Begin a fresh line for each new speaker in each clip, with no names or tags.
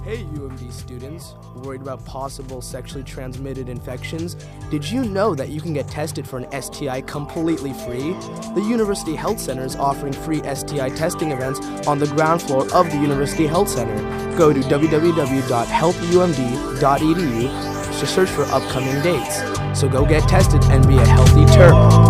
Hey UMD students, worried about possible sexually transmitted infections? Did you know that you can get tested for an STI completely free? The University Health Center is offering free STI testing events on the ground floor of the University Health Center. Go to www.healthumd.edu to search for upcoming dates. So go get tested and be a healthy Terp.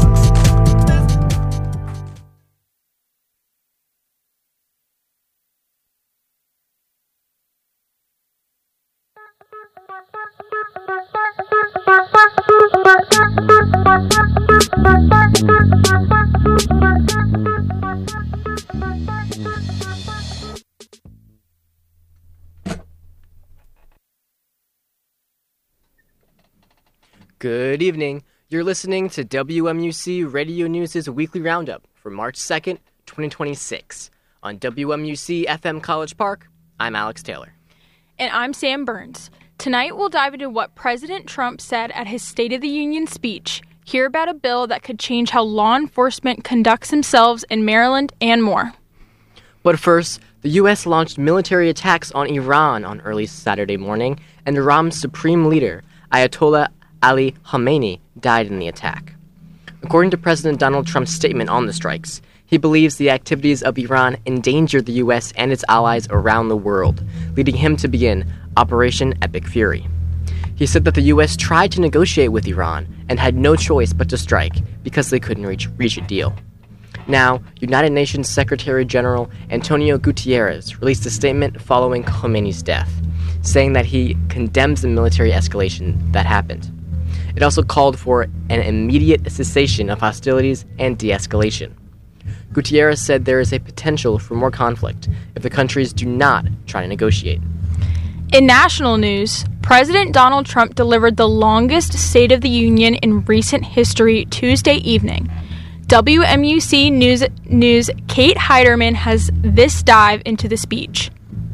Good evening. You're listening to WMUC Radio News' weekly roundup for March 2nd, 2026. On WMUC FM College Park, I'm Alex Taylor.
And I'm Sam Burns. Tonight we'll dive into what President Trump said at his State of the Union speech, hear about a bill that could change how law enforcement conducts themselves in Maryland, and more.
But first, the U.S. launched military attacks on Iran on early Saturday morning, and Iran's supreme leader, Ayatollah Ali Khamenei, died in the attack. According to President Donald Trump's statement on the strikes, he believes the activities of Iran endanger the U.S. and its allies around the world, leading him to begin Operation Epic Fury. He said that the U.S. tried to negotiate with Iran and had no choice but to strike because they couldn't reach a deal. Now, United Nations Secretary General Antonio Guterres released a statement following Khamenei's death, saying that he condemns the military escalation that happened. It also called for an immediate cessation of hostilities and de-escalation. Guterres said there is a potential for more conflict if the countries do not try to negotiate.
In national news, President Donald Trump delivered the longest State of the Union in recent history Tuesday evening. WMUC News' Kate Heiderman has this dive into the speech.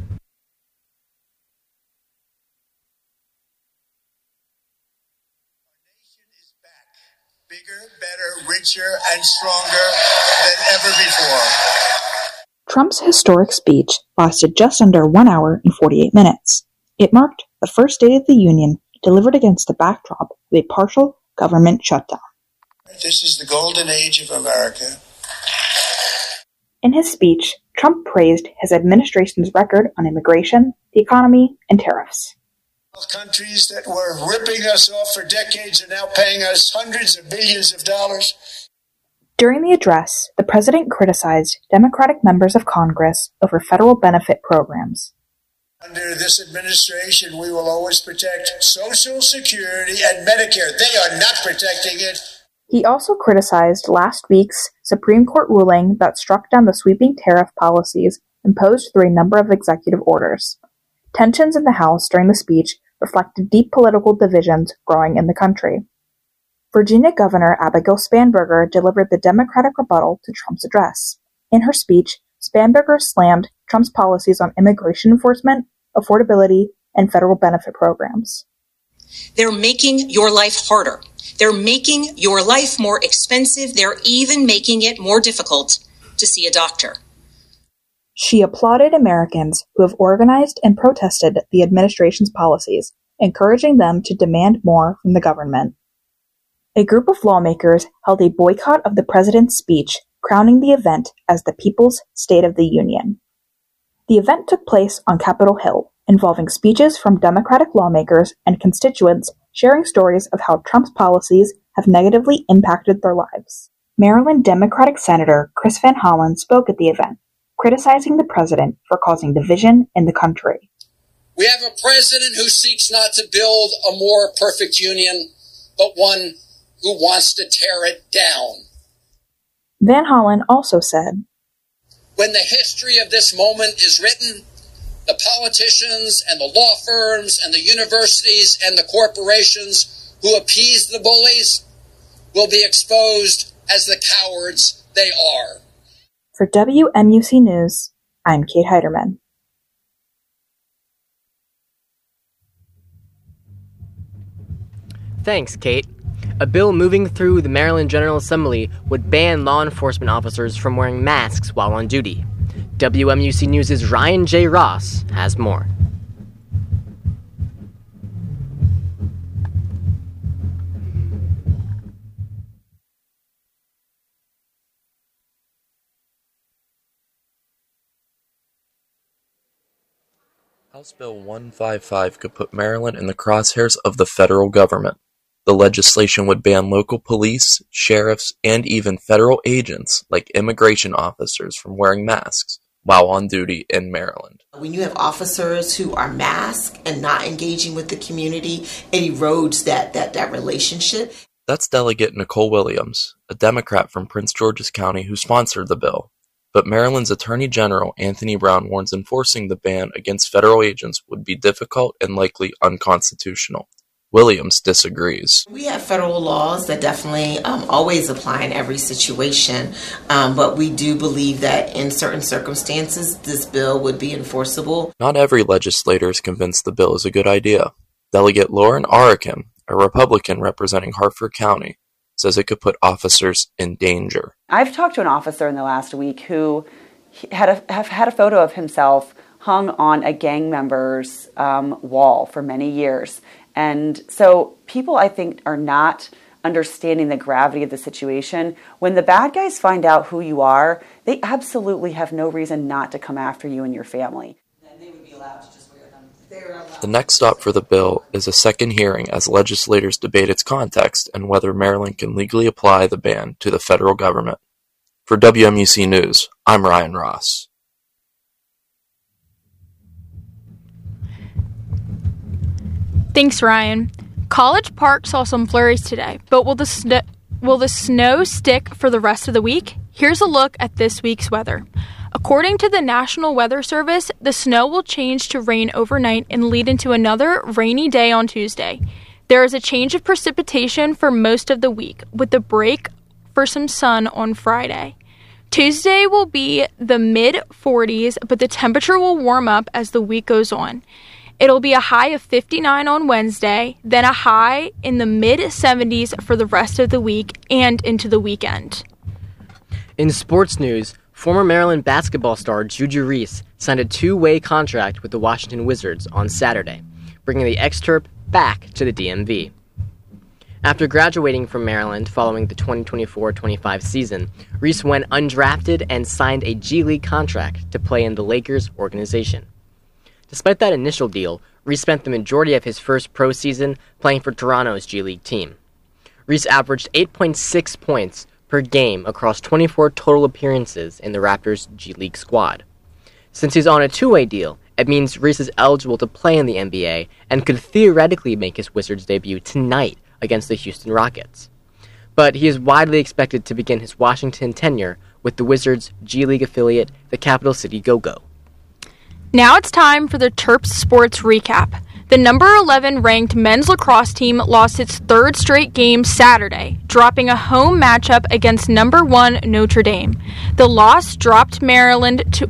Bigger, better, richer, and stronger than ever before.
Trump's historic speech lasted just under 1 hour and 48 minutes. It marked the first State of the Union delivered against the backdrop of a partial government shutdown.
This is the golden age of America.
In his speech, Trump praised his administration's record on immigration, the economy, and tariffs.
Countries that were ripping us off for decades are now paying us hundreds of billions of dollars.
During the address, the president criticized Democratic members of Congress over federal benefit programs.
Under this administration, we will always protect Social Security and Medicare. They are not protecting it.
He also criticized last week's Supreme Court ruling that struck down the sweeping tariff policies imposed through a number of executive orders. Tensions in the House during the speech reflected deep political divisions growing in the country. Virginia Governor Abigail Spanberger delivered the Democratic rebuttal to Trump's address. In her speech, Spanberger slammed Trump's policies on immigration enforcement, affordability, and federal benefit programs.
They're making your life harder. They're making your life more expensive. They're even making it more difficult to see a doctor.
She applauded Americans who have organized and protested the administration's policies, encouraging them to demand more from the government. A group of lawmakers held a boycott of the president's speech, crowning the event as the People's State of the Union. The event took place on Capitol Hill, involving speeches from Democratic lawmakers and constituents sharing stories of how Trump's policies have negatively impacted their lives. Maryland Democratic Senator Chris Van Hollen spoke at the event, criticizing the president for causing division in the country.
We have a president who seeks not to build a more perfect union, but one who wants to tear it down.
Van Hollen also said,
when the history of this moment is written, the politicians and the law firms and the universities and the corporations who appease the bullies will be exposed as the cowards they are.
For WMUC News, I'm Kate Heiderman.
Thanks, Kate. A bill moving through the Maryland General Assembly would ban law enforcement officers from wearing masks while on duty. WMUC News' Ryan J. Ross has more.
House Bill 155 could put Maryland in the crosshairs of the federal government. The legislation would ban local police, sheriffs, and even federal agents like immigration officers from wearing masks while on duty in Maryland.
When you have officers who are masked and not engaging with the community, it erodes that relationship.
That's Delegate Nicole Williams, a Democrat from Prince George's County who sponsored the bill. But Maryland's Attorney General Anthony Brown warns enforcing the ban against federal agents would be difficult and likely unconstitutional. Williams disagrees.
We have federal laws that definitely always apply in every situation, but we do believe that in certain circumstances, this bill would be enforceable.
Not every legislator is convinced the bill is a good idea. Delegate Lauren Arikin, a Republican representing Harford County, says it could put officers in danger.
I've talked to an officer in the last week who have had a photo of himself hung on a gang member's wall for many years. And so people, I think, are not understanding the gravity of the situation. When the bad guys find out who you are, they absolutely have no reason not to come after you and your family.
And they would be allowed to just wear them.
The next stop for the bill is a second hearing as legislators debate its context and whether Maryland can legally apply the ban to the federal government. For WMUC News, I'm Ryan Ross.
Thanks, Ryan. College Park saw some flurries today, but will the snow stick for the rest of the week? Here's a look at this week's weather. According to the National Weather Service, the snow will change to rain overnight and lead into another rainy day on Tuesday. There is a change of precipitation for most of the week, with the break for some sun on Friday. Tuesday will be the mid-40s, but the temperature will warm up as the week goes on. It'll be a high of 59 on Wednesday, then a high in the mid-70s for the rest of the week and into the weekend.
In sports news, former Maryland basketball star Juju Reese signed a two-way contract with the Washington Wizards on Saturday, bringing the ex-Terp back to the DMV. After graduating from Maryland following the 2024-25 season, Reese went undrafted and signed a G League contract to play in the Lakers organization. Despite that initial deal, Reese spent the majority of his first pro season playing for Toronto's G League team. Reese averaged 8.6 points per game across 24 total appearances in the Raptors' G League squad. Since he's on a two-way deal, it means Reese is eligible to play in the NBA and could theoretically make his Wizards debut tonight against the Houston Rockets. But he is widely expected to begin his Washington tenure with the Wizards' G League affiliate, the Capital City Go-Go.
Now it's time for the Terps Sports Recap. The number 11 ranked men's lacrosse team lost its third straight game Saturday, dropping a home matchup against number 1 Notre Dame. The loss dropped Maryland to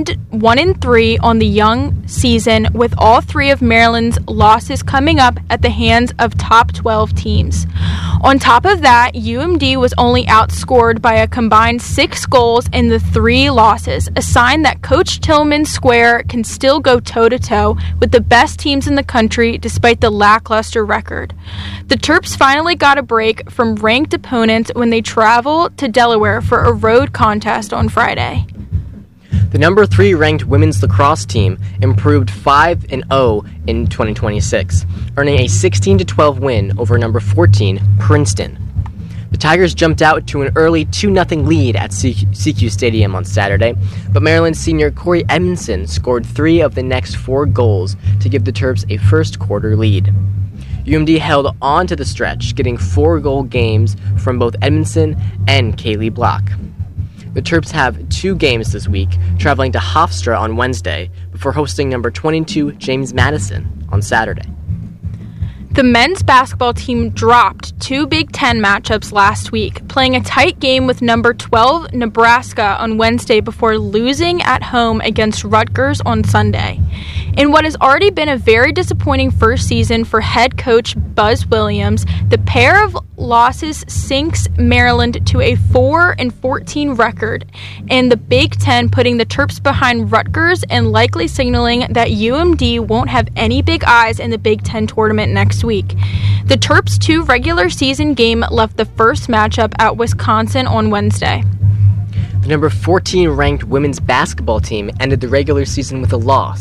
1-3 on the young season, with all three of Maryland's losses coming up at the hands of top 12 teams. On top of that, UMD was only outscored by a combined 6 goals in the 3 losses, a sign that Coach Tillman's Square can still go toe-to-toe with the best teams in the country despite the lackluster record. The Terps finally got a break from ranked opponents when they travel to Delaware for a road contest on Friday.
The number 3 ranked women's lacrosse team improved 5-0 in 2026, earning a 16-12 win over number 14 Princeton. The Tigers jumped out to an early 2-0 lead at CQ Stadium on Saturday, but Maryland senior Corey Edmondson scored 3 of the next 4 goals to give the Terps a first-quarter lead. UMD held on to the stretch, getting 4-goal games from both Edmondson and Kaylee Block. The Terps have 2 games this week, traveling to Hofstra on Wednesday before hosting number 22 James Madison on Saturday.
The men's basketball team dropped 2 Big Ten matchups last week, playing a tight game with number 12 Nebraska on Wednesday before losing at home against Rutgers on Sunday. In what has already been a very disappointing first season for head coach Buzz Williams, the pair of losses sinks Maryland to a 4-14 record in the Big Ten, putting the Terps behind Rutgers and likely signaling that UMD won't have any big eyes in the Big Ten tournament next week. The Terps' 2 regular season game left the first matchup at Wisconsin on Wednesday.
The number 14 ranked women's basketball team ended the regular season with a loss,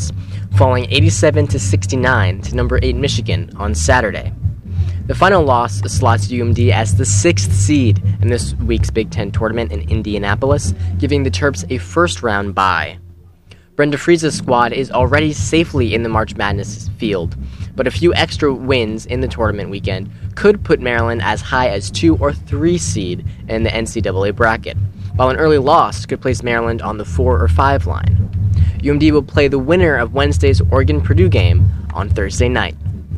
falling 87-69 to number 8 Michigan on Saturday. The final loss slots UMD as the 6th seed in this week's Big Ten tournament in Indianapolis, giving the Terps a first-round bye. Brenda Friese's squad is already safely in the March Madness field, but a few extra wins in the tournament weekend could put Maryland as high as 2 or 3 seed in the NCAA bracket, while an early loss could place Maryland on the 4 or 5 line. UMD will play the winner of Wednesday's Oregon-Purdue game on Thursday night.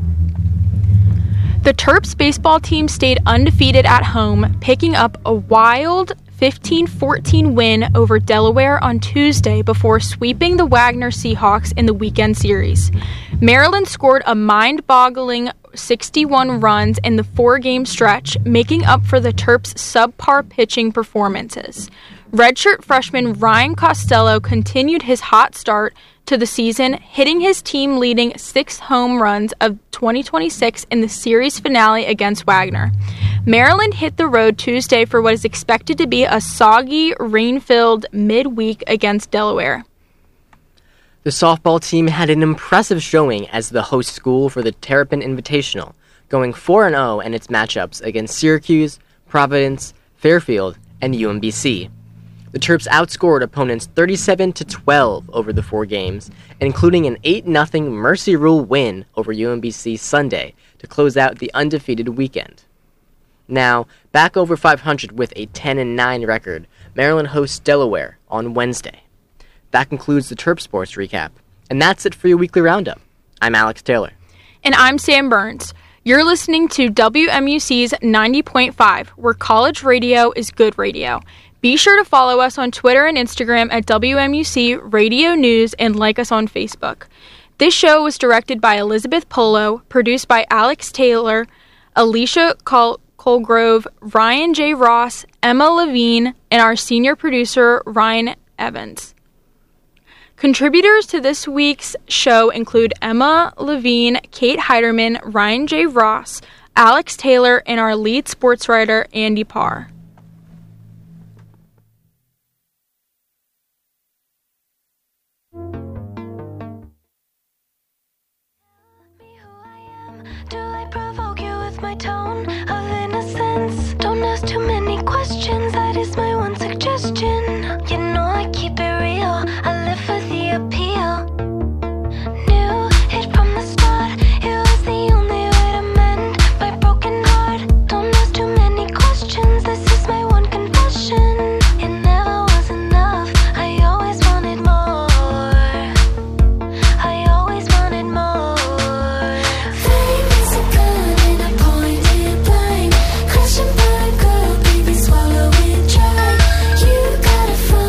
The Terps baseball team stayed undefeated at home, picking up a wild 15-14 win over Delaware on Tuesday before sweeping the Wagner Seahawks in the weekend series. Maryland scored a mind-boggling 61 runs in the 4-game stretch, making up for the Terps' subpar pitching performances. Redshirt freshman Ryan Costello continued his hot start to the season, hitting his team-leading 6 home runs of 2026 in the series finale against Wagner. Maryland hit the road Tuesday for what is expected to be a soggy, rain-filled midweek against Delaware.
The softball team had an impressive showing as the host school for the Terrapin Invitational, going 4-0 in its matchups against Syracuse, Providence, Fairfield, and UMBC. The Terps outscored opponents 37-12 over the 4 games, including an 8-0 Mercy Rule win over UMBC Sunday to close out the undefeated weekend. Now, back over 500 with a 10-9 record, Maryland hosts Delaware on Wednesday. That concludes the Terp Sports Recap, and that's it for your weekly roundup. I'm Alex Taylor.
And I'm Sam Burns. You're listening to WMUC's 90.5, where college radio is good radio. Be sure to follow us on Twitter and Instagram at WMUC Radio News and like us on Facebook. This show was directed by Elizabeth Polo, produced by Alex Taylor, Alicia Colgrove, Ryan J. Ross, Emma Levine, and our senior producer, Ryan Evans. Contributors to this week's show include Emma Levine, Kate Heiderman, Ryan J. Ross, Alex Taylor, and our lead sports writer, Andy Parr.
Do I provoke you with my tone of innocence? Don't ask too many questions, that is my one suggestion. You know I keep it real, I live for the appeal. Knew it from the start, it was the only way to mend my broken heart. Don't ask too many questions, this is my one confession. It never was enough, I always wanted more. I always wanted more. Crushing by a girl, baby, swallow it dry. You gotta find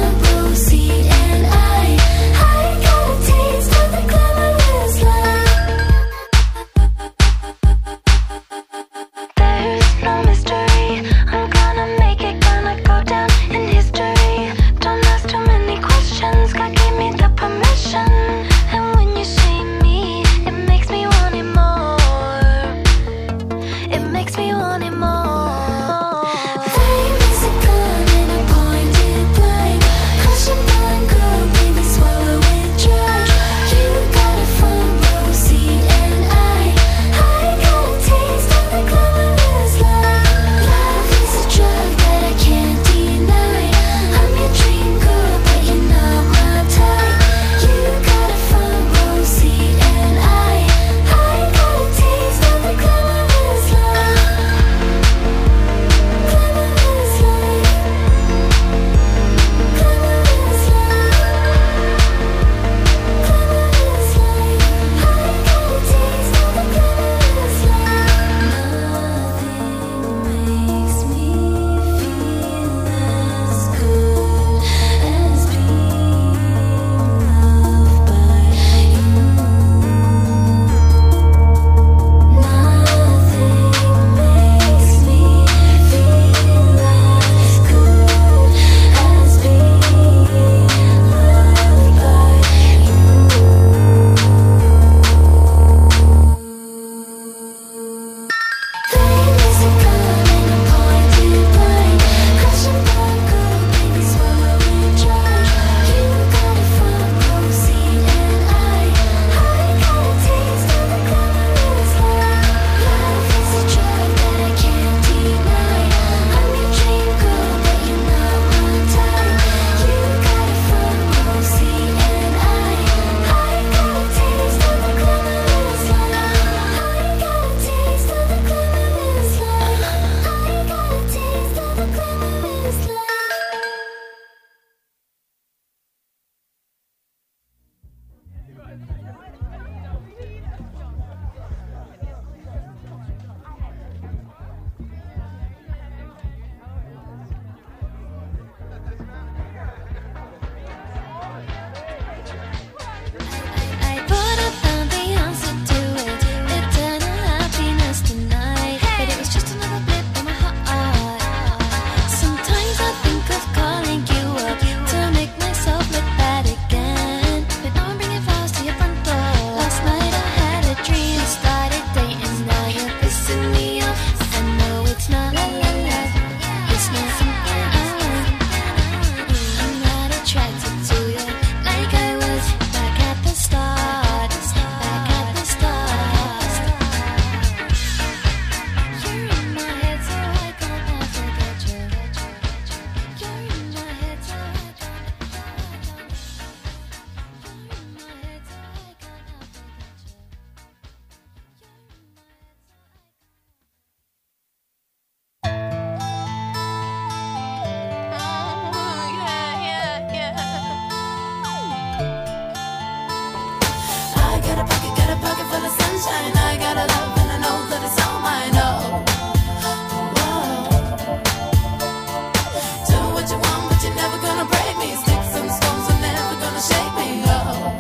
a pocket full of sunshine. I got a love and I know that it's all mine. Oh, whoa. Do what you want, but you're never gonna break me. Sticks and stones are never gonna shake me. Oh.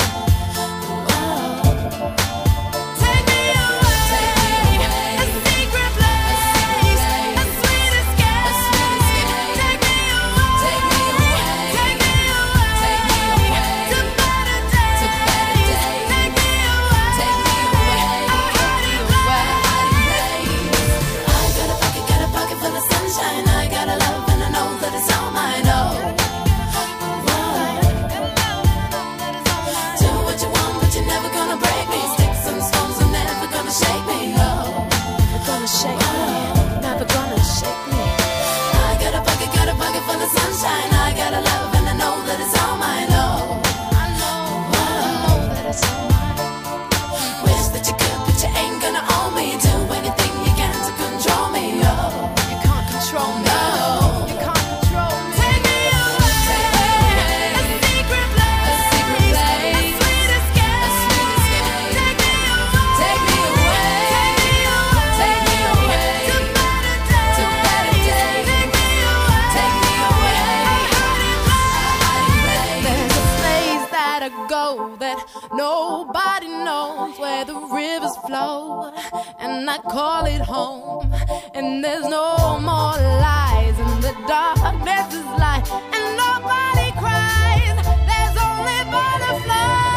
Nobody knows where the rivers flow, and I call it home. And there's no more lies, and the darkness is light, and nobody cries. There's only butterflies.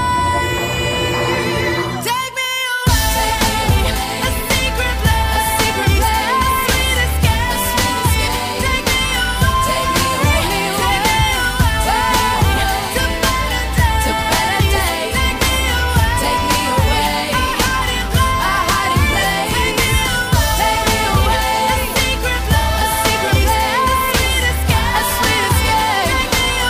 Take me away, a secret place, a secret place, a sweet escape, a sweet escape. Take me away, take me away, take me away, to better days, to better days. Take me away, a hiding place. Take me away, a secret place, a secret place, a sweet escape, a sweet escape.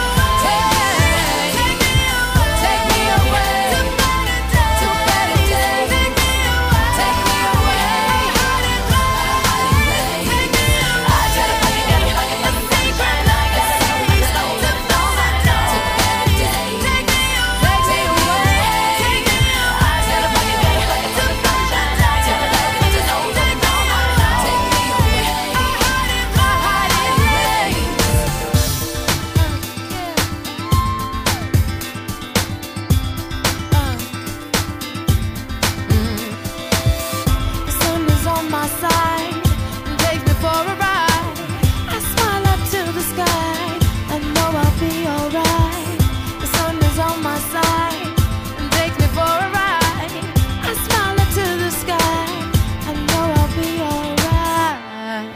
Take me away, to better days, to better days. Take me away, a hiding place. I got a pocket, got a pocket full of sunshine. I got a love and I know that it's all I know. To better days. Take me away. I got a pocket full of sunshine. I got a love and I know that it's all I know. Take me away, a hiding place. The sun is on my side and takes me for a ride. I smile up to the sky, I know I'll be alright. The sun is on my side and takes me for a ride. I smile up to the sky, I know I'll be alright.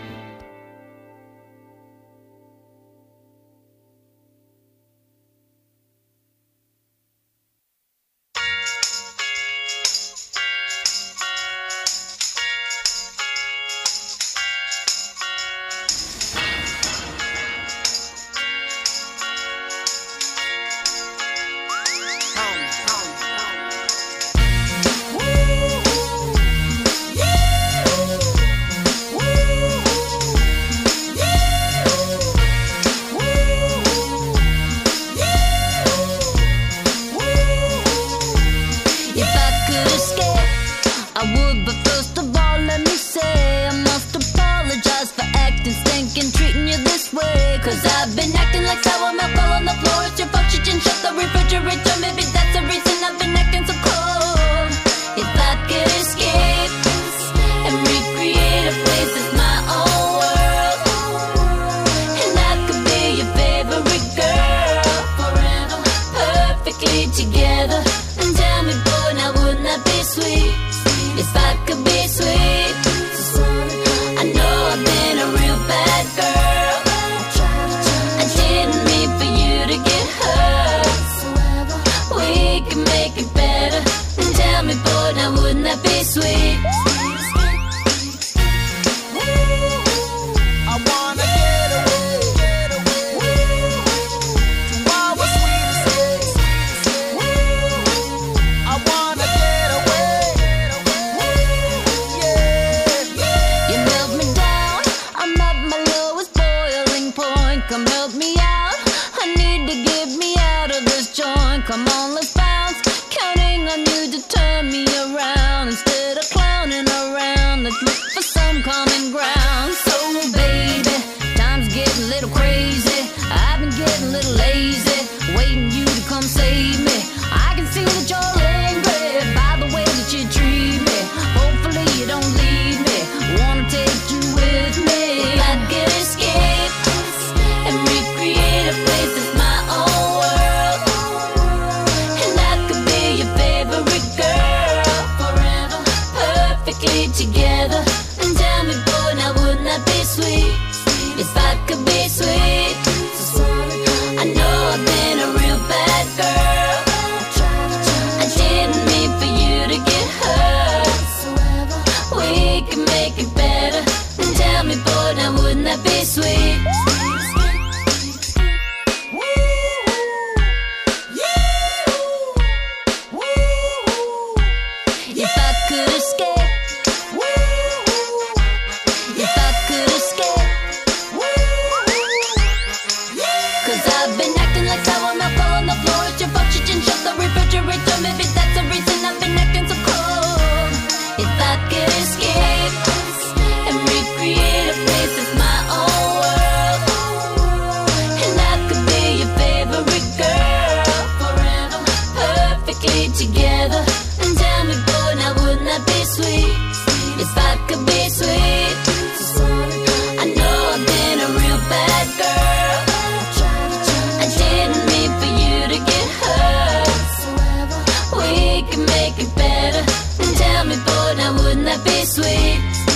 If I could escape, I would, but first of all, let me say I must apologize for acting stinking, treating you this way. Cause I've been acting like sour milk all on the floor. It's your fault you didn't shut the refrigerator. Maybe that's the reason I've been acting so cold. If I could escape and recreate a place that's my own world, and I could be your favorite girl forever, perfectly together. And tell me, boy, now wouldn't that be sweet? If I could be sweet, I know I've been a real bad girl. I didn't mean for you to get hurt. We can make it better. And tell me, boy, now wouldn't that be sweet?
I wanna get away to our sweet escape. I wanna get away, yeah.
You melt me down, I'm at my lowest boiling point. Come help me out, I need to get me out of this joint. Come on, let's bounce, counting on you to turn could escape, if I could escape, 'cause I've been acting like sour milk all on the floor. It's your fault you didn't shut the refrigerator. Maybe that's the reason I've been acting so cold. If I could escape and recreate a place that's my own world, and I could be your favorite girl forever, perfectly together. And tell me, boy, now wouldn't that be sweet? If I could be sweet. I know I've been a real bad girl. I didn't mean for you to get hurt. We can make it better. And tell me, boy, now wouldn't that be sweet?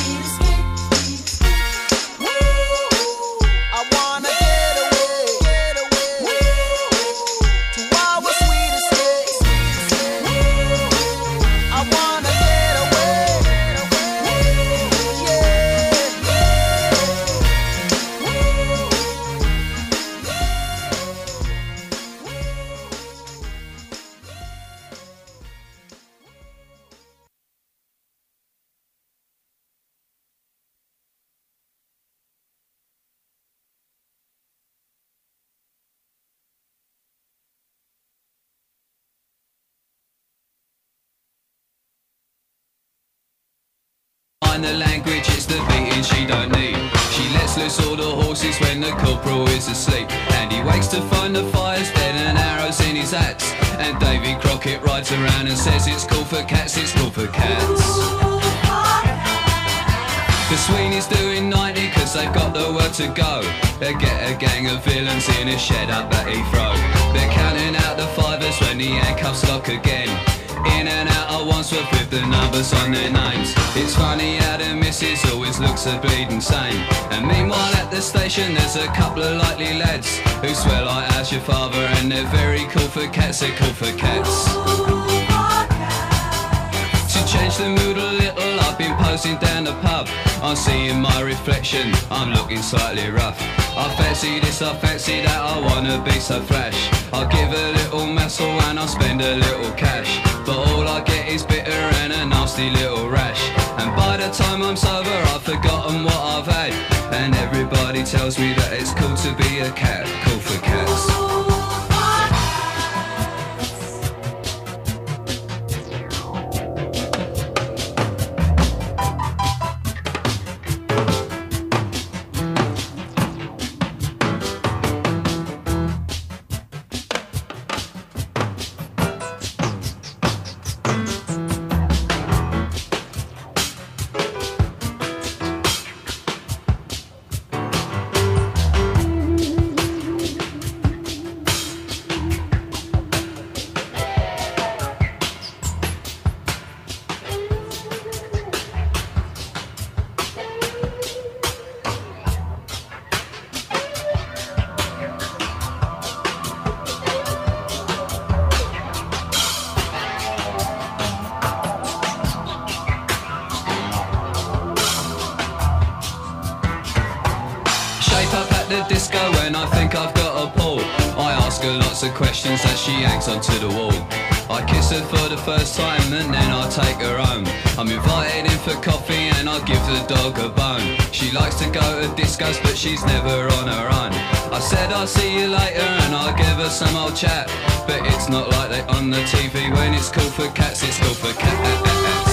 I wanna get away to our sweetest days. I wanna get away,
Find the language, it's the beating she don't need. She lets loose all the horses when the corporal is asleep. And he wakes to find the fire's dead and arrows in his axe. And Davy Crockett rides around and says it's cool for cats, it's cool for cats. The Sweeney's doing 90 'cause they've got the work to go. They get a gang of villains in a shed up at Heathrow. They're counting out the fivers when the handcuffs lock again. In and out at Wandsworth with the numbers on their names. It's funny how the missus always looks a bleeding sane. And meanwhile at the station there's a couple of likely lads who swear like how's your father, and they're very cool for cats, they're cool for cats. To change the mood a little, I've been posing down the pub. I'm seeing my reflection, I'm looking slightly rough. I fancy this, I fancy that, I wanna be so flash. I'll give a little muscle and I'll spend a little cash. But all I get is bitter and a nasty little rash. And by the time I'm sober I've forgotten what I've had. And everybody tells me that it's cool to be a cat, cool for cats. Questions as she hangs onto the wall. I kiss her for the first time and then I take her home. I'm invited in for coffee and I give the dog a bone. She likes to go to discos but she's never on her own. I said I'll see you later and I'll give her some old chat. But it's not like they on the TV. When it's cool for cats, it's cool for cats.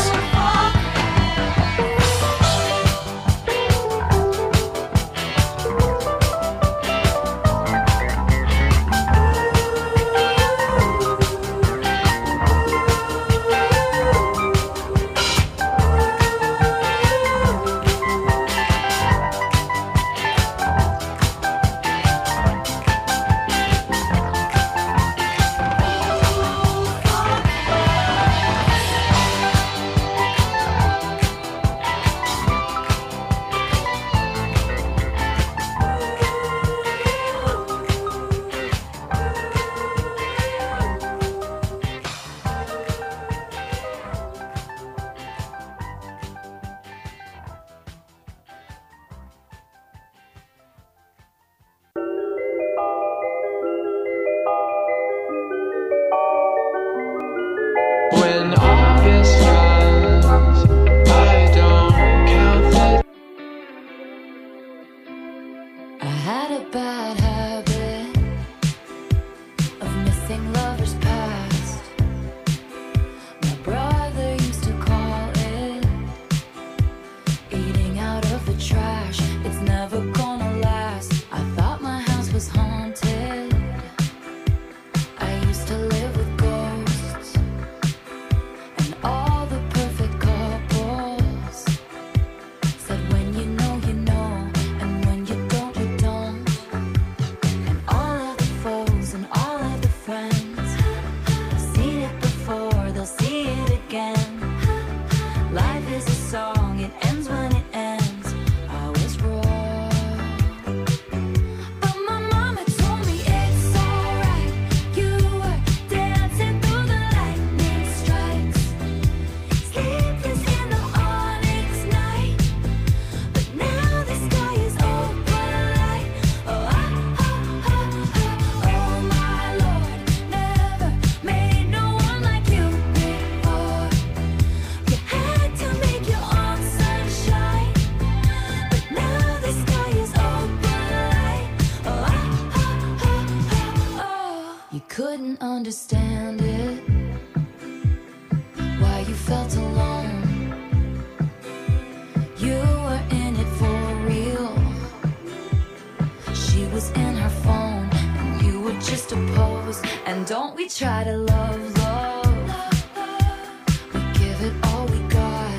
understand it. Why you felt alone. You were in it for real. She was in her phone, and you were just a pose. And don't we try to love, love. We give it all we got.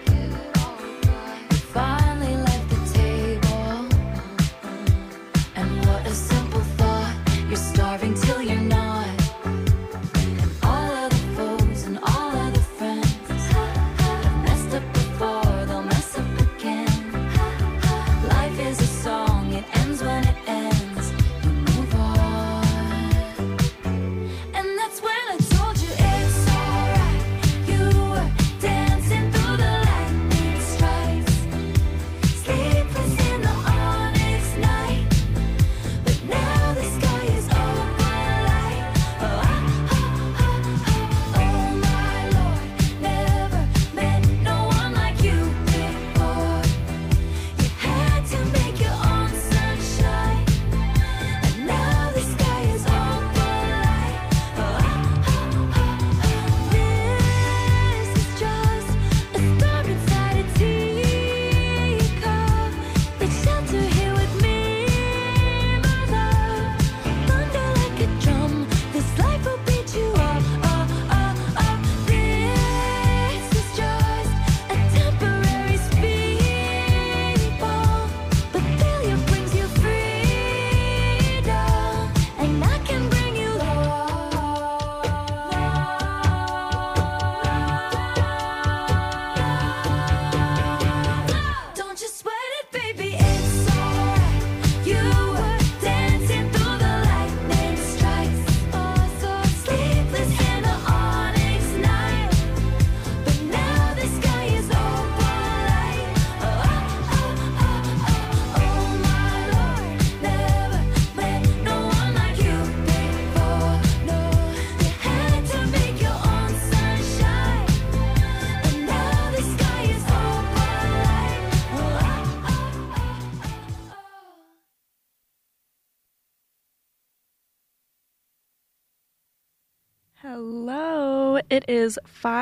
We finally left the table. And what a simple thought. You're starving till you're not. And all of the foes and all of the friends have messed up before, they'll mess up again. Life is a song, it ends when it ends. You move on. And that's when I told you it's alright. You were dancing through the lightning strikes, sleepless in the onyx night. But now the sky is open light. Oh my Lord, never met no one like you before. You had to make your own sunshine, and now the sky is open light. This is just a star inside a teacup. Take shelter here with me, my love. Thunder like a drum, this life will beat you up. This is just a temporary speed bump, but failure brings you freedom, and I can bring you love. Don't you sweat it, baby, it's alright. You were dancing through the lightning strikes, sleepless in the onyx night. But now the sky is open light. Oh my Lord, never met no one like you before. No, you had to make your own sunshine, and now the sky is open light.
Hello, it is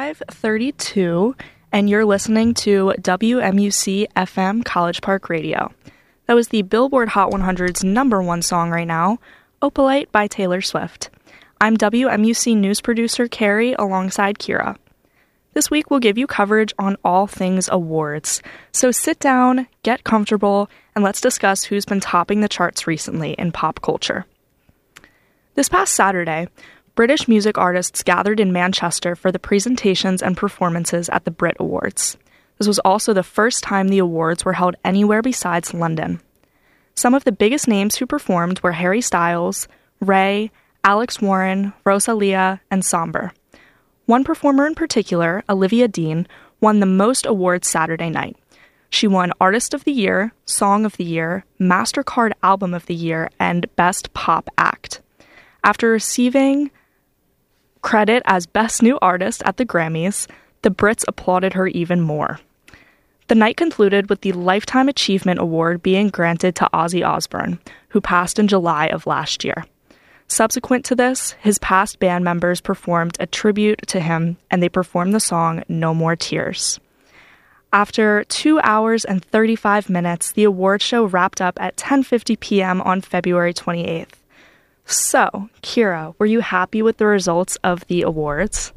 5:32, and you're listening to WMUC FM College Park Radio. That was the Billboard Hot 100's #1 song right now, Opalite by Taylor Swift. I'm WMUC news producer Carrie alongside Kira. This week we'll give you coverage on all things awards, so sit down, get comfortable, and let's discuss who's been topping the charts recently in pop culture. This past Saturday, British music artists gathered in Manchester for the presentations and performances at the Brit Awards. This was also the first time the awards were held anywhere besides London. Some of the biggest names who performed were Harry Styles, Ray, Alex Warren, Rosalia, and Somber. One performer in particular, Olivia Dean, won the most awards Saturday night. She won Artist of the Year, Song of the Year, MasterCard Album of the Year, and Best Pop Act. After receiving credit as Best New Artist at the Grammys, the Brits applauded her even more. The night concluded with the Lifetime Achievement Award being granted to Ozzy Osbourne, who passed in July of last year. Subsequent to this, his past band members performed a tribute to him, and they performed the song No More Tears. After 2 hours and 35 minutes, the award show wrapped up at 10:50 p.m. on February 28th. So, Kira, were you happy with the results of the awards?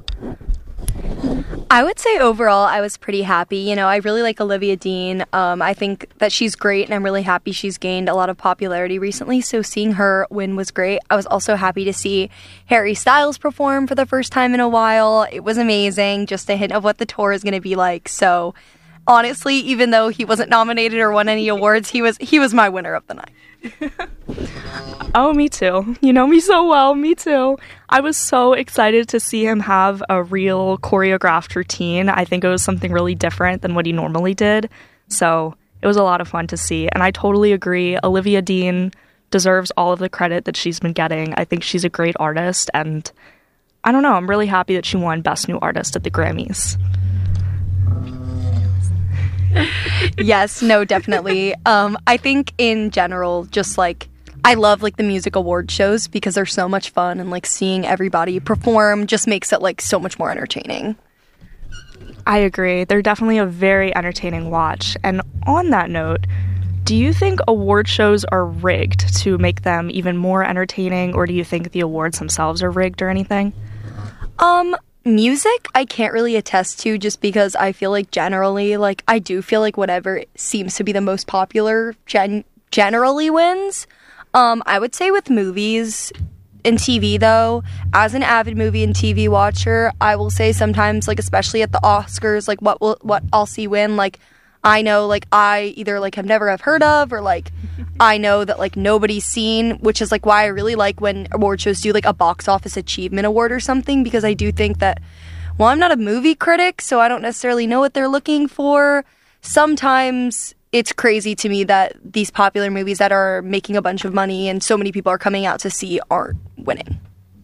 I would say overall I was pretty happy. You know, I really like Olivia Dean. I think that she's great, and I'm really happy she's gained a lot of popularity recently, so seeing her win was great. I was also happy to see Harry Styles perform for the first time in a while. It was amazing, just a hint of what the tour is going to be like. So, honestly, even though he wasn't nominated or won any awards, he was my winner of the night.
Oh, me too. You know me so well. Me too. I was so excited to see him have a real choreographed routine. I think it was something really different than what he normally did. So it was a lot of fun to see. And I totally agree. Olivia Dean deserves all of the credit that she's been getting. I think she's a great artist. And I don't know. I'm really happy that she won Best New Artist at the Grammys.
Yes, no, definitely. I think in general, just like I love like the music award shows because they're so much fun, and like seeing everybody perform just makes it like so much more entertaining.
I agree. They're definitely a very entertaining watch. And on that note, do you think award shows are rigged to make them even more entertaining, or do you think the awards themselves are rigged or anything?
Music, I can't really attest to, just because I feel like generally, like, I do feel like whatever seems to be the most popular generally wins. I would say with movies and TV, though, as an avid movie and TV watcher, I will say sometimes, like, especially at the Oscars, like, what I'll see win, like, I know, like, I either, like, have heard of, or, like, I know that, like, nobody's seen, which is, like, why I really like when award shows do, like, a box office achievement award or something, because I do think that, well, I'm not a movie critic, so I don't necessarily know what they're looking for. Sometimes it's crazy to me that these popular movies that are making a bunch of money and so many people are coming out to see aren't winning.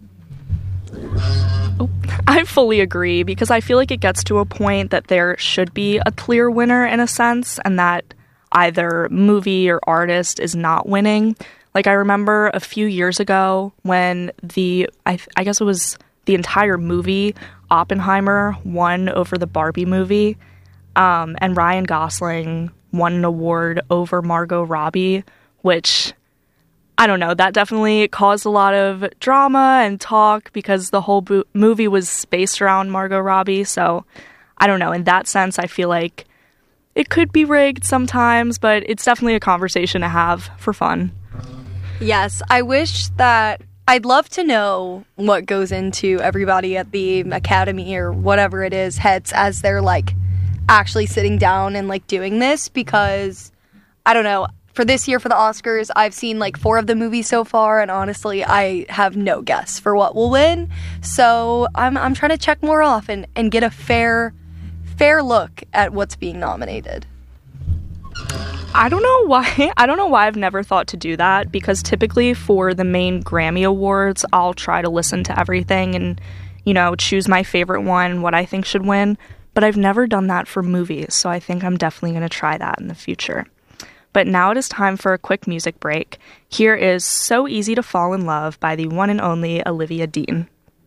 I fully agree, because I feel like it gets to a point that there should be a clear winner in a sense, and that either movie or artist is not winning. Like, I remember a few years ago when I guess it was the entire movie, Oppenheimer, won over the Barbie movie, and Ryan Gosling won an award over Margot Robbie, which, I don't know, that definitely caused a lot of drama and talk because the whole movie was based around Margot Robbie. So, I don't know, in that sense, I feel like it could be rigged sometimes, but it's definitely a conversation to have for fun.
Yes, I wish that I'd love to know what goes into everybody at the Academy or whatever it is heads as they're like actually sitting down and like doing this, because I don't know, for this year for the Oscars, I've seen like 4 of the movies so far, and honestly, I have no guess for what will win. So I'm trying to check more off and get a fair look at what's being nominated.
I don't know why I've never thought to do that, because typically for the main Grammy Awards, I'll try to listen to everything and, you know, choose my favorite one, what I think should win. But I've never done that for movies, so I think I'm definitely going to try that in the future. But now it is time for a quick music break. Here is So Easy to Fall in Love by the one and only Olivia Dean.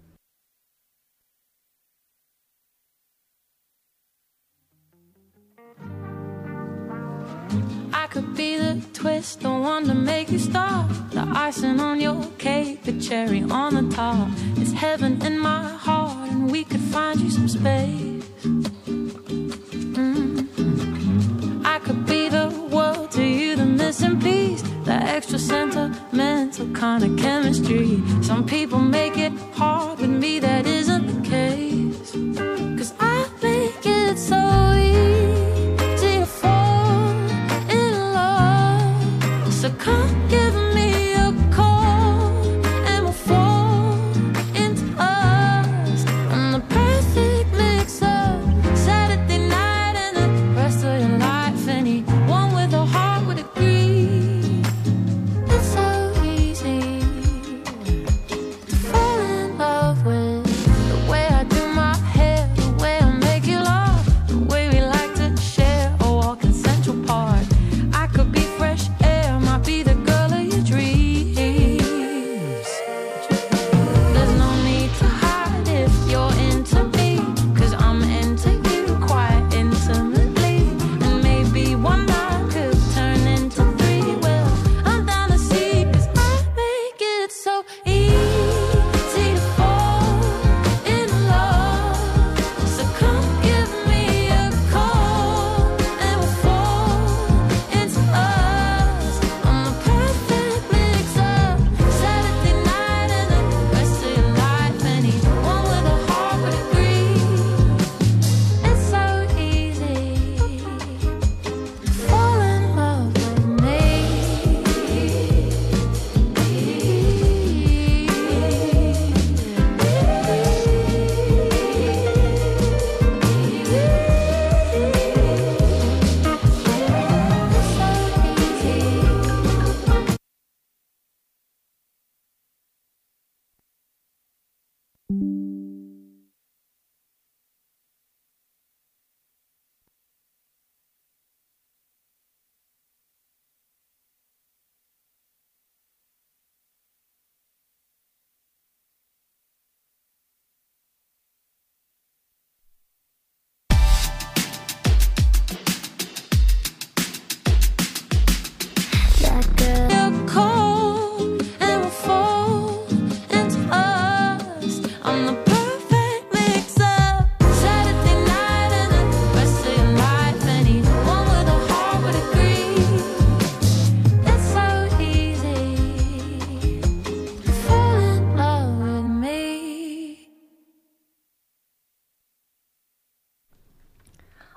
I could be the twist, the one to make you stop, the icing on your cake, the cherry on the top. It's heaven in my heart, and we could find you some space. I could be the world to you, the missing piece, the extra sentimental kind of chemistry. Some people make it hard, with me that isn't the case. 'Cause I make it so easy to fall in love. So come give me a call and we'll fall into us. I'm the perfect mix of Saturday night and the rest of your life. Anyone with a heart would agree. It's so easy to fall in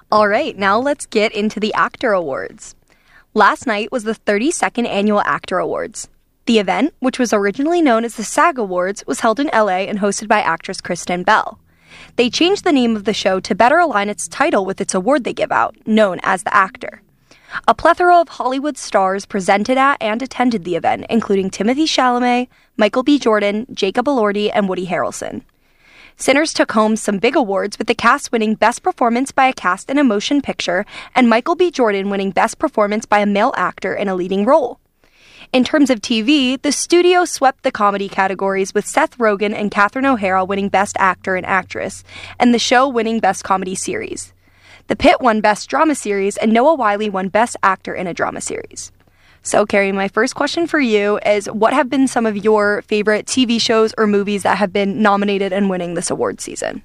All right, now let's get into the Actor Awards. Last night was the 32nd Annual Actor Awards. The event, which was originally known as the SAG Awards, was held in LA and hosted by actress Kristen Bell. They changed the name of the show to better align its title with its award they give out, known as The Actor. A plethora of Hollywood stars presented at and attended the event, including Timothée Chalamet, Michael B. Jordan, Jacob Elordi, and Woody Harrelson. Sinners took home some big awards, with the cast winning Best Performance by a Cast in a Motion Picture and Michael B. Jordan winning Best Performance by a Male Actor in a Leading Role. In terms of TV, the studio swept the comedy categories, with Seth Rogen and Catherine O'Hara winning Best Actor and Actress, and the show winning Best Comedy Series. The Pit won Best Drama Series, and Noah Wyle won Best Actor in a Drama Series. So, Carrie, my first question for you is, what have been some of your favorite TV shows or movies that have been nominated and winning this award season?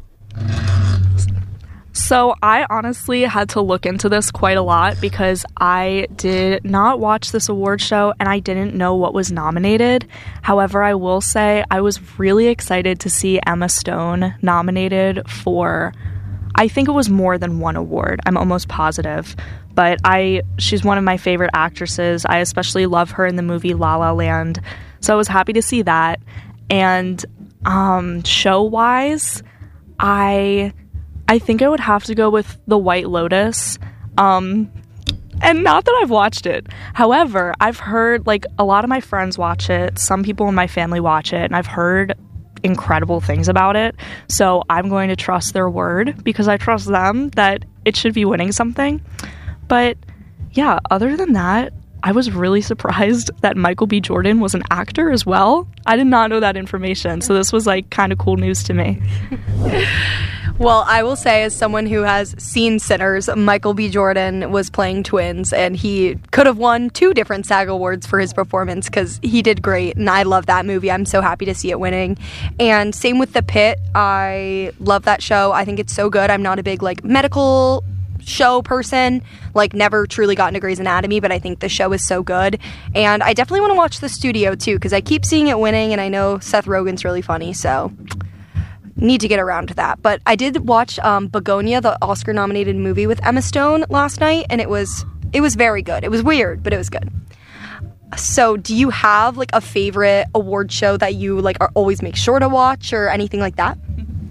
So I honestly had to look into this quite a lot because I did not watch this award show and I didn't know what was nominated. However, I will say I was really excited to see Emma Stone nominated for, I think it was more than one award. I'm almost positive. But she's one of my favorite actresses. I especially love her in the movie La La Land. So I was happy to see that. And show-wise, I think I would have to go with The White Lotus. And not that I've watched it. However, I've heard, like, a lot of my friends watch it. Some people in my family watch it. And I've heard incredible things about it. So I'm going to trust their word because I trust them that it should be winning something. But yeah, other than that, I was really surprised that Michael B. Jordan was an actor as well. I did not know that information. So this was like kind of cool news to me.
Well, I will say, as someone who has seen Sinners, Michael B. Jordan was playing twins, and he could have won 2 different SAG Awards for his performance because he did great, and I love that movie. I'm so happy to see it winning. And same with The Pit. I love that show. I think it's so good. I'm not a big, like, medical show person, like, never truly got into Grey's Anatomy, but I think the show is so good. And I definitely want to watch The Studio, too, because I keep seeing it winning, and I know Seth Rogen's really funny, so need to get around to that. But I did watch Begonia, the Oscar-nominated movie with Emma Stone last night, and it was very good. It was weird, but it was good. So do you have, like, a favorite award show that you, like, always make sure to watch or anything like that?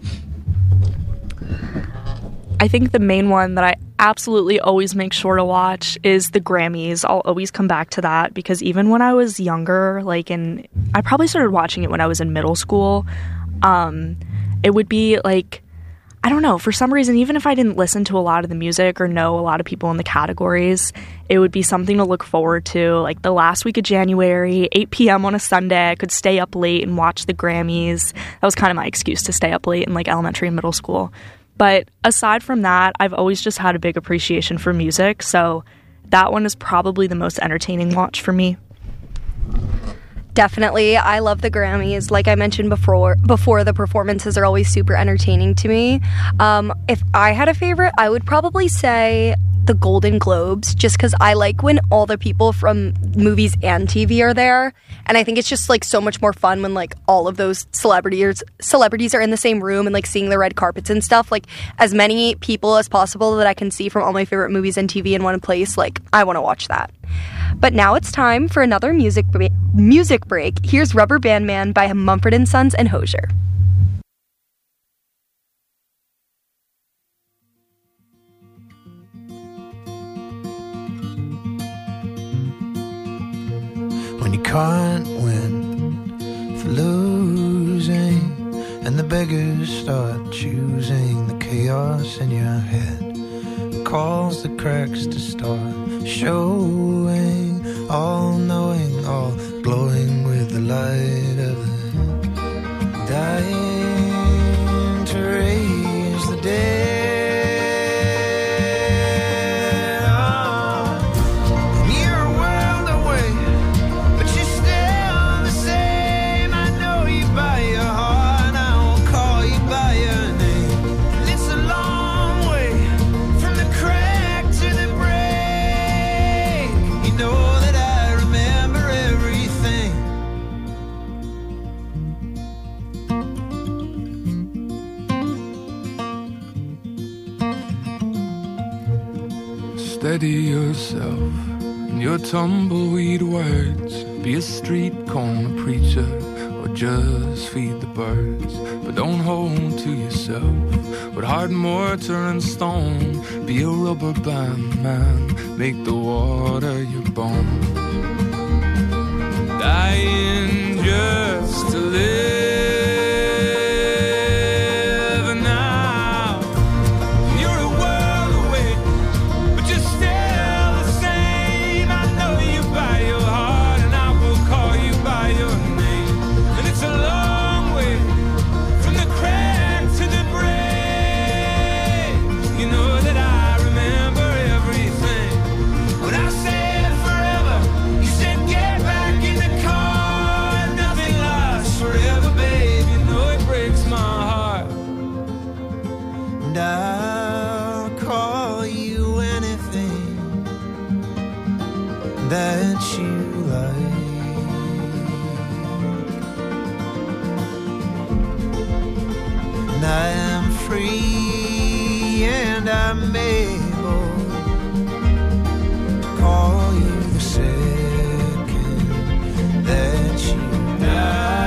I think the main one that I absolutely always make sure to watch is the Grammys. I'll always come back to that because even when I was younger, I probably started watching it when I was in middle school. It would be like, I don't know, for some reason, even if I didn't listen to a lot of the music or know a lot of people in the categories, it would be something to look forward to. Like the last week of January, 8 p.m. on a Sunday, I could stay up late and watch the Grammys. That was kind of my excuse to stay up late in like elementary and middle school. But aside from that, I've always just had a big appreciation for music, so that one is probably the most entertaining watch for me.
Definitely. I love the Grammys. Like I mentioned before, the performances are always super entertaining to me. If I had a favorite, I would probably say the Golden Globes, just because I like when all the people from movies and TV are there. And I think it's just like so much more fun when like all of those celebrities are in the same room and like seeing the red carpets and stuff. Like as many people as possible that I can see from all my favorite movies and TV in one place, like I want to watch that. But now it's time for another music break. Here's Rubber Band Man by Mumford & Sons and Hozier.
When you can't win for losing, and the beggars start choosing the chaos in your head, calls the cracks to start showing, all knowing, all glowing with the light of the dying to raise the dead.
steady yourself in your tumbleweed words. Be a street corner preacher or just feed the birds. But don't hold to yourself with hard mortar and stone. Be a rubber band man, make the water your bone. Dying just to live.
I'll call you anything that you like. And I am free and I'm able to call you the second that you die.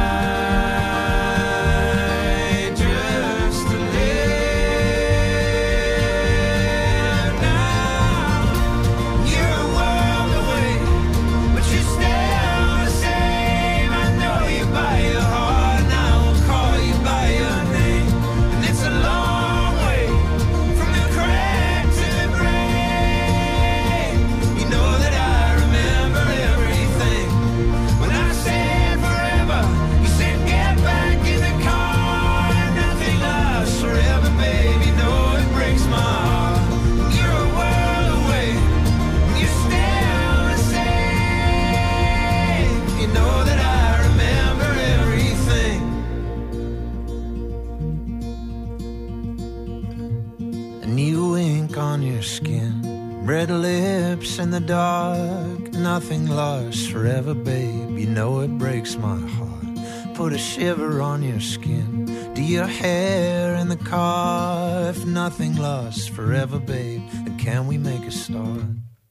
Red lips in the dark, nothing lasts forever, babe. You know it breaks my heart. Put a shiver on your skin. Do your hair in the car. If nothing lasts forever, babe, then can we make a start?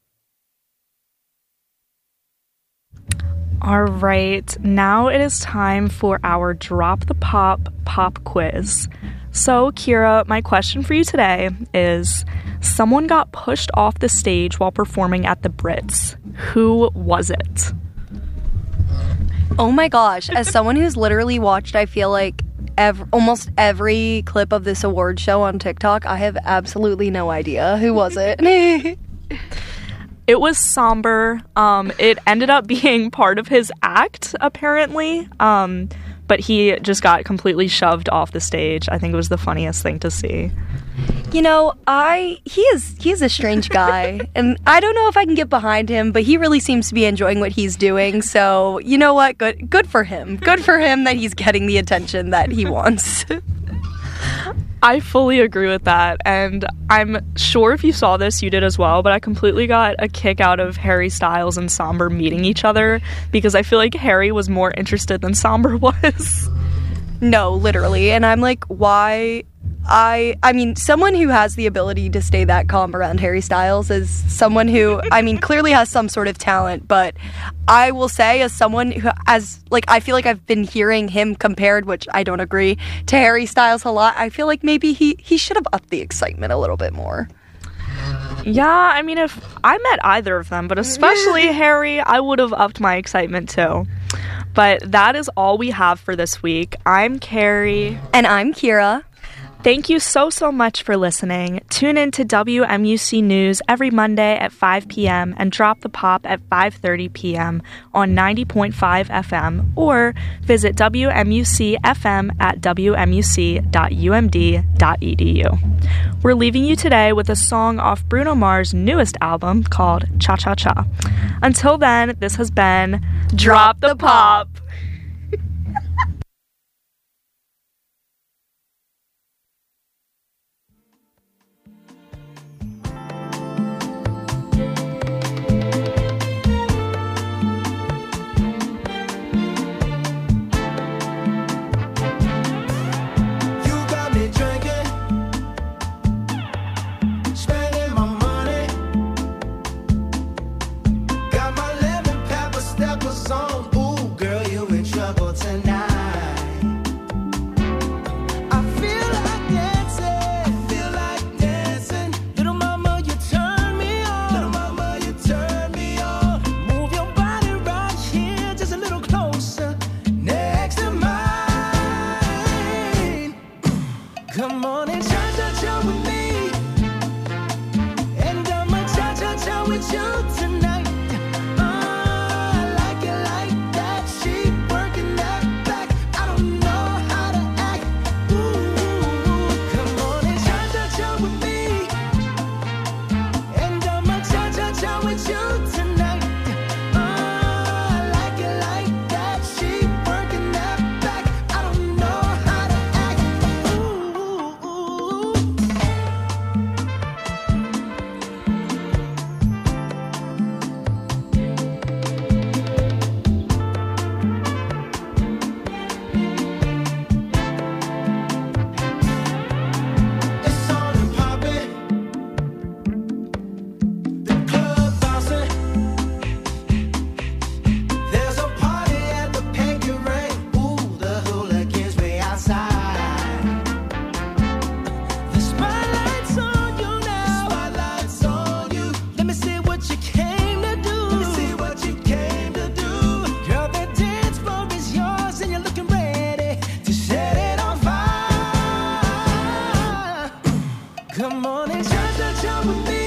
All right, now it is time for our Drop the Pop quiz. So, Kira, my question for you today is, someone got pushed off the stage while performing at the Brits. Who was it?
Oh my gosh, as someone who's literally watched, I feel like, almost every clip of this award show on TikTok, I have absolutely no idea. Who was it?
It was Somber. It ended up being part of his act, apparently. But he just got completely shoved off the stage. I think it was the funniest thing to see.
You know, he's a strange guy, and I don't know if I can get behind him, but he really seems to be enjoying what he's doing. So, you know what? Good for him. Good for him that he's getting the attention that he wants.
I fully agree with that, and I'm sure if you saw this, you did as well, but I completely got a kick out of Harry Styles and Somber meeting each other, because I feel like Harry was more interested than Somber was.
No, literally, and I'm like, why? I mean, someone who has the ability to stay that calm around Harry Styles is someone who, I mean, clearly has some sort of talent, but I will say, as someone who, I feel like I've been hearing him compared, which I don't agree, to Harry Styles a lot. I feel like maybe he should have upped the excitement a little bit more.
Yeah, I mean, if I met either of them, but especially Harry, I would have upped my excitement too. But that is all we have for this week. I'm Carrie.
And I'm Kira.
Thank you so much for listening. Tune in to WMUC News every Monday at 5 p.m. and Drop the Pop at 5:30 p.m. on 90.5 FM, or visit WMUC FM at wmuc.umd.edu. We're leaving you today with a song off Bruno Mars' newest album called Cha Cha Cha. Until then, this has been Drop the Pop.
Spending my money
with you tonight. I like it like that. She working that back. I don't know how to act. Ooh, come on and cha-cha-cha with me. And I'ma cha-cha-cha with you tonight. I like it like that. She working that back. I don't know how to act. Ooh. It's on and poppin'. The club bouncing. There's a party at the Peggy Ring. Ooh, the hooligans way outside. The spotlight's on you now. Spotlight's on you. Let me see what you came to do. Let me see what you came to do. Girl, the dance floor is yours and you're looking ready to set it on fire. Come on and cha-cha-cha with me.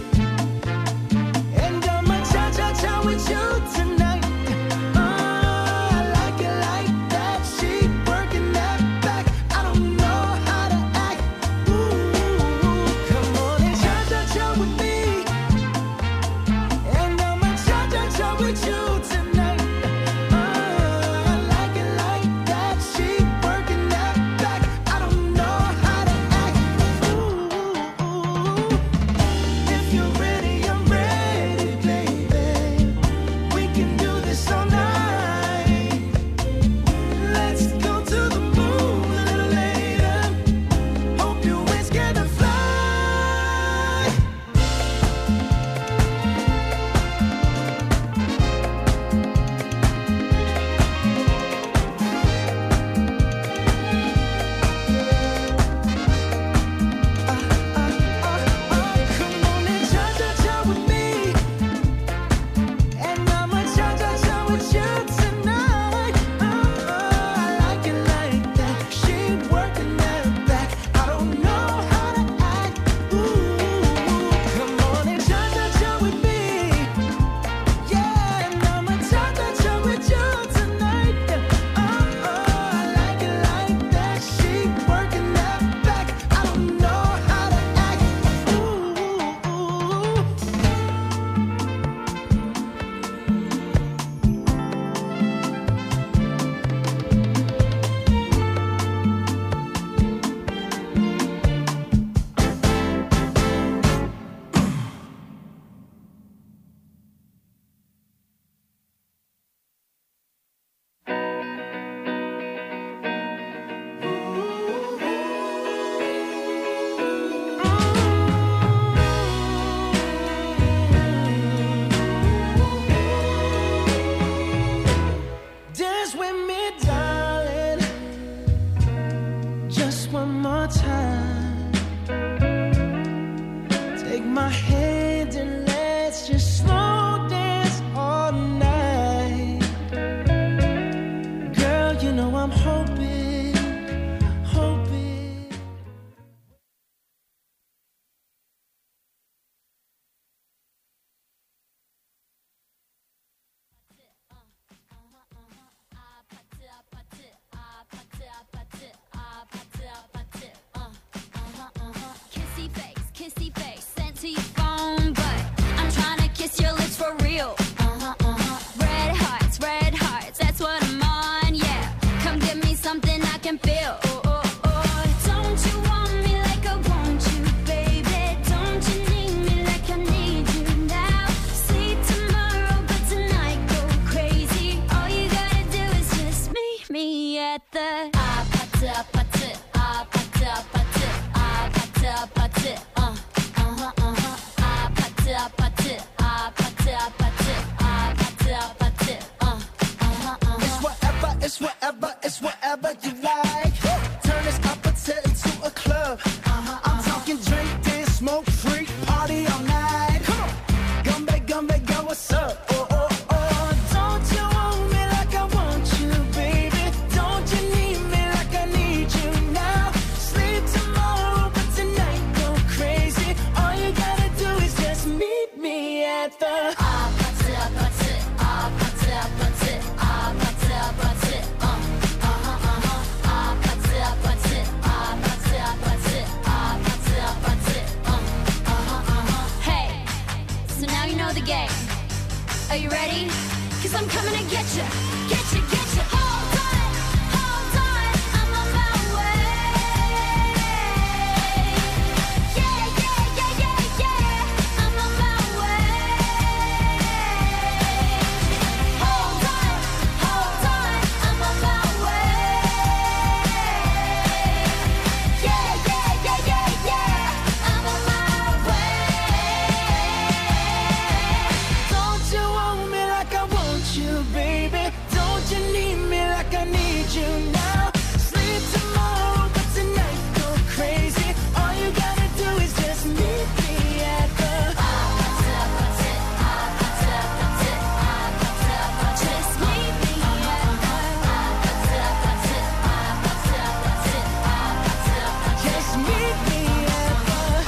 And I'ma cha-cha-cha with you tonight. I like it like that. She working that back. I don't know how to act. Ooh, come on and cha-cha-cha with me. And I'ma cha-cha-cha with you tonight. I like it like that. She working that back. I don't know how to act. Ooh, if you're ready, I'm ready, baby. We can do this all night. Let's go to the moon a little later. Hope you ain't scared to fly. Come on and cha-cha-cha with me. And I'ma cha-cha-cha with you tonight. I like it like that. She working that back. I don't know how to act. Ooh, come on and cha-cha-cha with me. Yeah, and I'ma cha-cha-cha with you tonight. I like it like that. She working that back. I don't know how to act. Ooh. Dance with me, darling. Just one more time. Take my hand and let's just slow dance all night. Girl, you know I'm hoping, hoping.
Kissy face, sent to your phone, but I'm trying to kiss your lips for real. Red hearts, that's what I'm on, yeah. Come give me something I can feel. Don't you want me like I want you, baby? Don't you need me like I need you now? Sleep tomorrow, but tonight go crazy. All you gotta do is just meet me at the
It's whatever, it's whatever you like. Turn this opposite into a club. I'm talking drink, dance, smoke, freak, party all night. Come on, Gumbe, girl, what's up? Oh, don't you want me like I want you, baby? Don't you need me like I need you now? Sleep tomorrow, but tonight go crazy. All you gotta do is just meet me at at the
Hey, so now you know the game. Are you ready? Cause I'm coming to get you, get you, get you. Hold on, I'm on my way. Yeah, yeah, yeah, yeah, yeah, I'm on my way. Hold on, I'm on my way. Yeah, yeah, yeah, yeah, yeah, I'm on my way.
Don't you want me like I want you, baby? Don't you need me like I need you now? Sleep tomorrow, but tonight go crazy. All you gotta do is just meet me at the
Just meet me
Just meet me at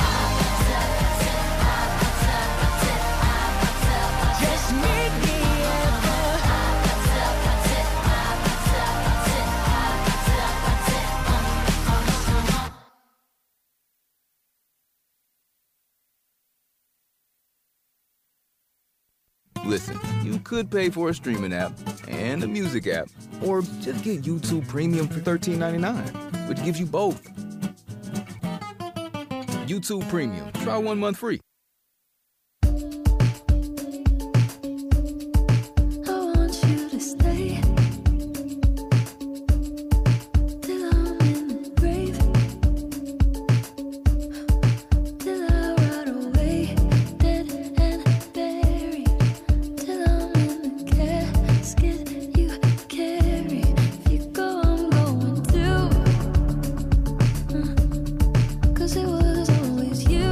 the Just meet me at
Listen, you could pay for a streaming app and a music app, or just get YouTube Premium for $13.99, which gives you both. YouTube Premium. Try 1 month free.
I want you to stay till I'm in the grave, till I rot away, dead and buried, till I'm in the casket you carry. If you go, I'm going too, 'cause it was always you.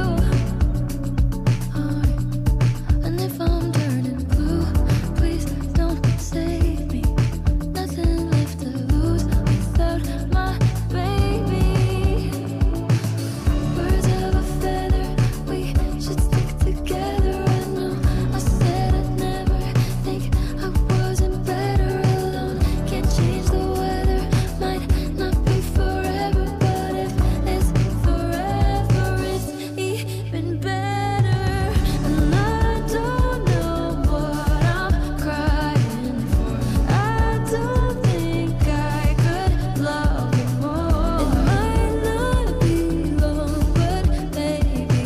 And if I'm turning blue, please don't save me. Nothing left to lose without my baby. Birds of a feather, we should stick together. I know I said I'd never think I wasn't better alone. Can't change the weather, might not be forever, but if it's forever, it's even better. And I don't know what I'm crying for. I don't think I could love you more. It might not be long, but baby,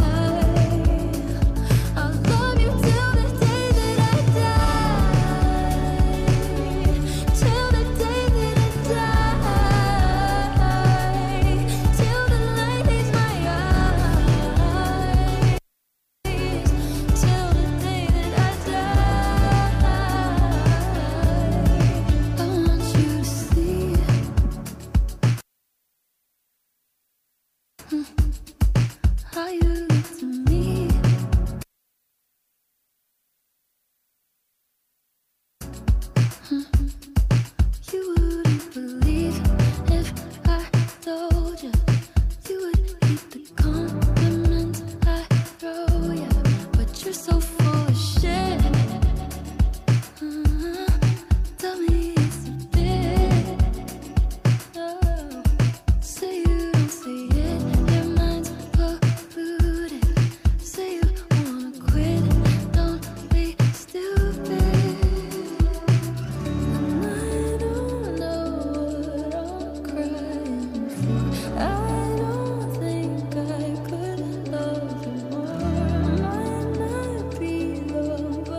I'll love you till the day that I die. Till the day that I die. Till the light leaves my eyes. Till the day that I die. I want you to see how you